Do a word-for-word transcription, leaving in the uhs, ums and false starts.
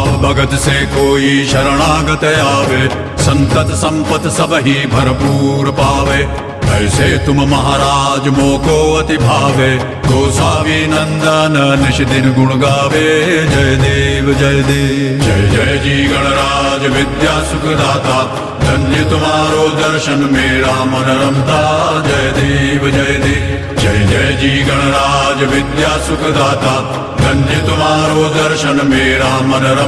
भाव भगत से कोई शरणागत आवे, संतत संपत सब ही भरपूर पावे। ऐसे तुम महाराज मोको अति भावे, गोसावी नंदन निश दिन गुण गावे। जय देव जय देव जय जय जी गणराज विद्या सुखदाता, धन्य तुम्हारो दर्शन मेरा मन रमता। जय देव जय देव जय जय जी गणराज विद्या सुखदाता, धन्य तुम्हारो दर्शन मेरा मन रमता।